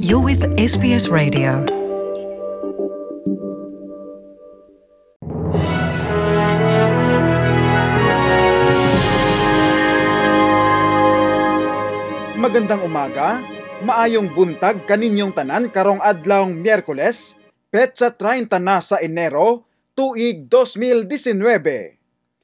You're with SBS Radio. Magandang umaga, maayong buntag kaninyong tanan karong adlawng Miyerkules, petsa 30 na sa Enero, tuig 2019.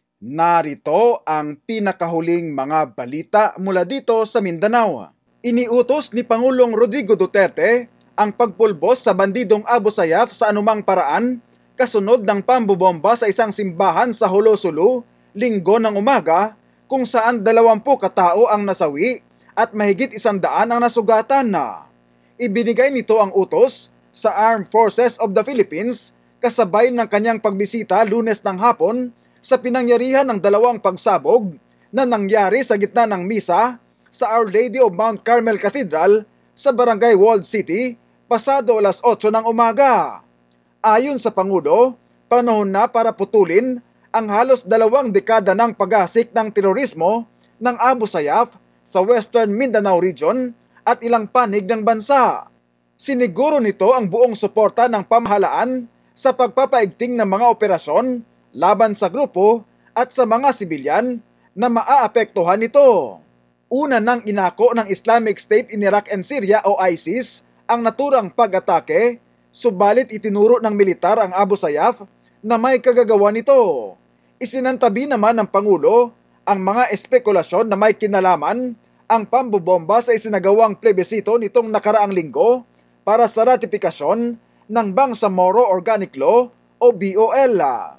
Narito ang pinakahuling mga balita mula dito sa Mindanao. Iniutos ni Pangulong Rodrigo Duterte ang pagpulbos sa bandidong Abu Sayyaf sa anumang paraan kasunod ng pambobomba sa isang simbahan sa Jolo Sulu, Linggo ng umaga, kung saan 20 katao ang nasawi at mahigit 100 ang nasugatan na. Ibinigay nito ang utos sa Armed Forces of the Philippines kasabay ng kanyang pagbisita Lunes ng hapon sa pinangyarihan ng 2 pagsabog na nangyari sa gitna ng misa sa Our Lady of Mount Carmel Cathedral sa Barangay Walled City pasado alas 8 ng umaga. Ayon sa Pangulo, panahon na para putulin ang halos 2 dekada ng paghasik ng terorismo ng Abu Sayyaf sa Western Mindanao Region at ilang panig ng bansa. Siniguro nito ang buong suporta ng pamahalaan sa pagpapaigting ng mga operasyon laban sa grupo at sa mga sibilyan na maaapektuhan nito. Una nang inako ng Islamic State in Iraq and Syria o ISIS ang naturang pag-atake, subalit itinuro ng militar ang Abu Sayyaf na may kagagawa nito. Isinantabi naman ng Pangulo ang mga espekulasyon na may kinalaman ang pambobomba sa isinagawang plebisito nitong nakaraang linggo para sa ratifikasyon ng Bangsamoro Organic Law o BOL.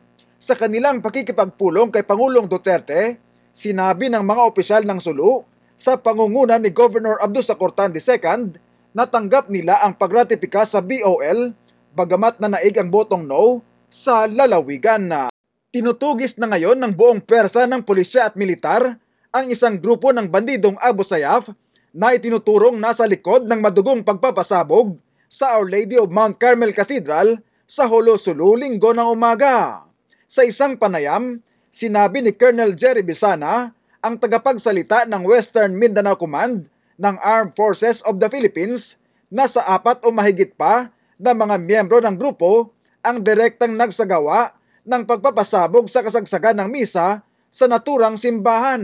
Sa kanilang pakikipagpulong kay Pangulong Duterte, sinabi ng mga opisyal ng Sulu sa pangunguna ni Governor Abdul Sacortan II na tanggap nila ang pagratipika sa BOL bagamat na naig ang botong no sa lalawigan na. Tinutugis na ngayon ng buong pwersa ng pulisya at militar ang isang grupo ng bandidong Abu Sayyaf na itinuturong nasa likod ng madugong pagpapasabog sa Our Lady of Mount Carmel Cathedral sa Jolo Sulu, Linggo ng umaga. Sa isang panayam, sinabi ni Colonel Jerry Bisana, ang tagapagsalita ng Western Mindanao Command ng Armed Forces of the Philippines, na sa 4 o mahigit pa na mga miyembro ng grupo ang direktang nagsagawa ng pagpapasabog sa kasagsagan ng misa sa naturang simbahan.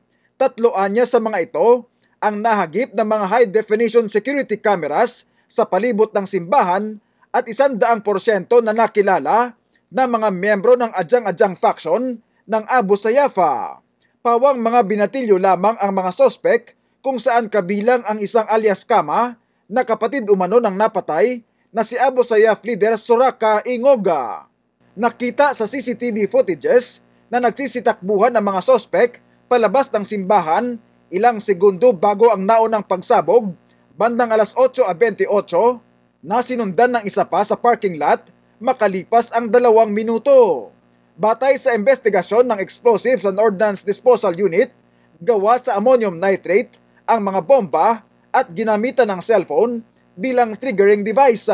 3 anya sa mga ito ang nahagip ng mga high-definition security cameras sa palibot ng simbahan at 100% na nakilala na mga miyembro ng adyang-adyang faction ng Abu Sayyaf. Pawang mga binatilyo lamang ang mga sospek kung saan kabilang ang isang alias Kama na kapatid umano ng napatay na si Abu Sayyaf leader Soraka Ingoga. Nakita sa CCTV footages na nagsisitakbuhan ang mga sospek palabas ng simbahan ilang segundo bago ang naunang pagsabog bandang alas 8:28 na sinundan ng isa pa sa parking lot makalipas ang 2 minuto. Batay sa investigasyon ng Explosives and Ordnance Disposal Unit, gawa sa ammonium nitrate ang mga bomba at ginamitan ng cellphone bilang triggering device.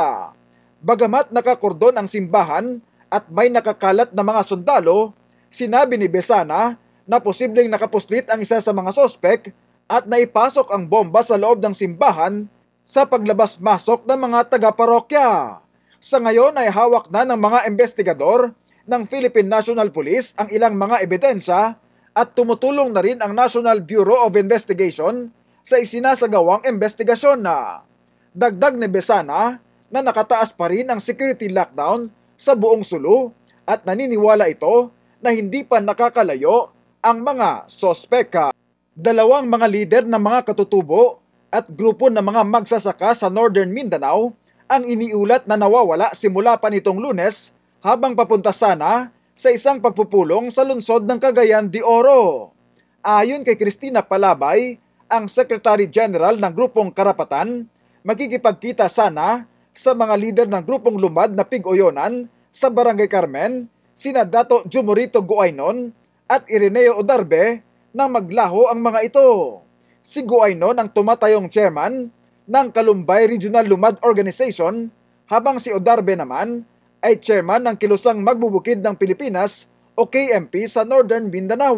Bagamat nakakordon ang simbahan at may nakakalat na mga sundalo, sinabi ni Besana na posibleng nakapuslit ang isa sa mga sospek at naipasok ang bomba sa loob ng simbahan sa paglabas-masok ng mga taga-parokya. Sa ngayon ay hawak na ng mga investigador ng Philippine National Police ang ilang mga ebidensya at tumutulong na rin ang National Bureau of Investigation sa isinasagawang investigasyon na. Dagdag ni Besana na nakataas pa rin ang security lockdown sa buong Sulu at naniniwala ito na hindi pa nakakalayo ang mga sospek. 2 mga lider ng mga katutubo at grupo ng mga magsasaka sa Northern Mindanao ang iniulat na nawawala simula pa nitong Lunes habang papunta sana sa isang pagpupulong sa lungsod ng Cagayan de Oro. Ayon kay Cristina Palabay, ang Secretary General ng Grupong Karapatan, magkikipagkita sana sa mga lider ng grupong lumad na Pig-Oyonan sa Barangay Carmen, sina Dato Jumorito Guaynon at Ireneo Odarbe nang maglaho ang mga ito. Si Guaynon ang tumatayong chairman ng Kalumbay Regional Lumad Organization habang si Odarbe naman ay chairman ng Kilusang Magbubukid ng Pilipinas o KMP sa Northern Mindanao.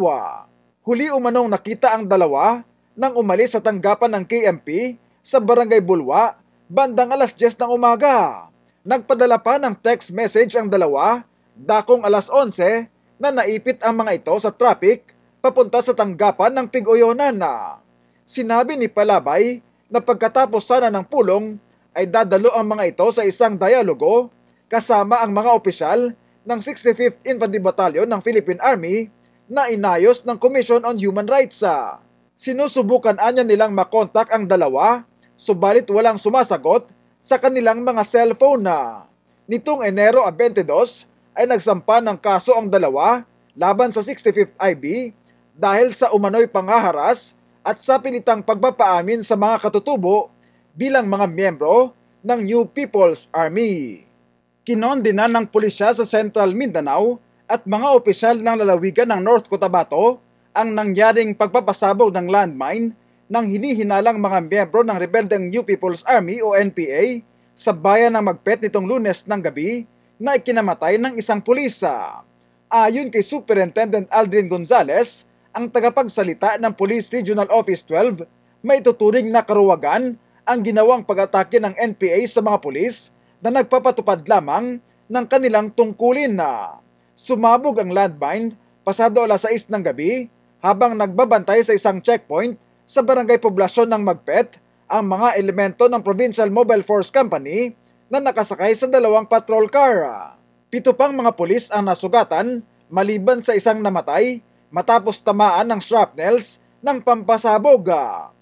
Huli umanong nakita ang dalawa nang umalis sa tanggapan ng KMP sa Barangay Bulwa Bandang alas 10 ng umaga, nagpadala pa ng text message ang dalawa, dakong alas 11 na naipit ang mga ito sa traffic papunta sa tanggapan ng Pig-Oyonan na. Sinabi ni Palabay na pagkatapos sana ng pulong ay dadalo ang mga ito sa isang dialogo kasama ang mga opisyal ng 65th Infantry Battalion ng Philippine Army na inayos ng Commission on Human Rights. Sinusubukan anya nilang makontak ang dalawa, subalit walang sumasagot sa kanilang mga cellphone na. Nitong Enero 22 ay nagsampa ng kaso ang dalawa laban sa 65th IB dahil sa umano'y pangaharas at sa pilitang pagpapaamin sa mga katutubo bilang mga miyembro ng New People's Army. Kinondena ng pulisya sa Central Mindanao at mga opisyal ng lalawigan ng North Cotabato ang nangyaring pagpapasabog ng landmine ng hinihinalang mga miyembro ng rebeldeng New People's Army o NPA sa bayan ng Magpet nitong Lunes ng gabi na ikinamatay ng isang pulisa. Ayon kay Superintendent Aldrin Gonzales, ang tagapagsalita ng Police Regional Office 12, may tuturing na karuwagan ang ginawang pag-atake ng NPA sa mga pulis na nagpapatupad lamang ng kanilang tungkulin na. Sumabog ang landmine pasado alas 6 ng gabi habang nagbabantay sa isang checkpoint sa barangay poblasyon ng Magpet ang mga elemento ng Provincial Mobile Force Company na nakasakay sa dalawang patrol car. 7 pang mga pulis ang nasugatan maliban sa isang namatay matapos tamaan ng shrapnels ng pampasabog.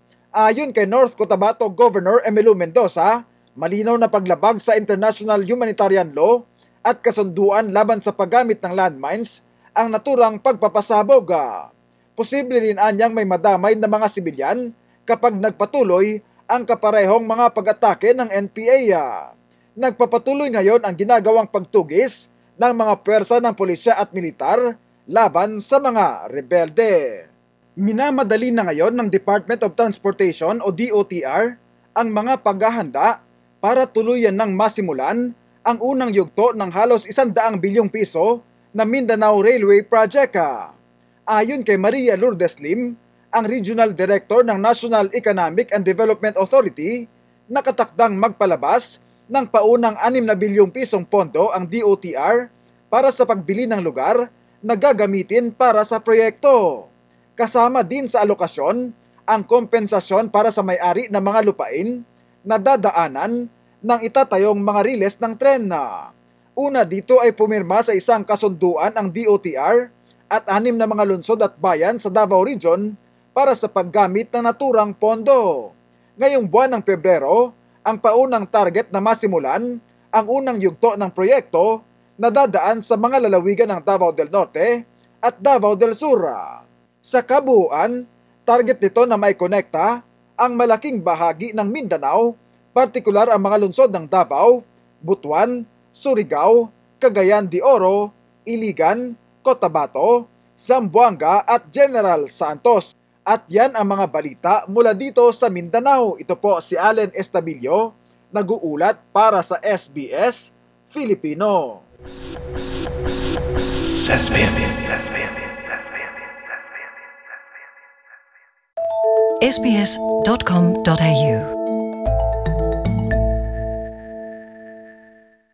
Ayon kay North Cotabato Governor Emilio Mendoza, malinaw na paglabag sa international humanitarian law at kasunduan laban sa paggamit ng landmines ang naturang pagpapasabog. Posible rin anyang may madamay na mga sibilyan kapag nagpatuloy ang kaparehong mga pag-atake ng NPA. Nagpapatuloy ngayon ang ginagawang pagtugis ng mga pwersa ng pulisya at militar laban sa mga rebelde. Minamadali na ngayon ng Department of Transportation o DOTR ang mga paghahanda para tuluyan ng masimulan ang unang yugto ng halos 100 bilyong piso na Mindanao Railway Project. Ayon kay Maria Lourdes Lim, ang Regional Director ng National Economic and Development Authority, nakatakdang magpalabas ng paunang 6 na bilyong pisong pondo ang DOTR para sa pagbili ng lugar na gagamitin para sa proyekto. Kasama din sa alokasyon ang kompensasyon para sa may-ari ng mga lupain na dadaanan ng itatayong mga riles ng tren na. Una dito ay pumirma sa isang kasunduan ang DOTR at 6 na mga lungsod at bayan sa Davao Region para sa paggamit ng naturang pondo. Ngayong buwan ng Pebrero, ang paunang target na masimulan ang unang yugto ng proyekto na dadaan sa mga lalawigan ng Davao del Norte at Davao del Sur. Sa kabuuan, target nito na maikonekta ang malaking bahagi ng Mindanao, partikular ang mga lungsod ng Davao, Butuan, Surigao, Cagayan de Oro, Iligan, Cotabato, Zamboanga at General Santos. At yan ang mga balita mula dito sa Mindanao. Ito po si Allen Estabillo, nag-uulat para sa SBS Filipino. SBS.com.au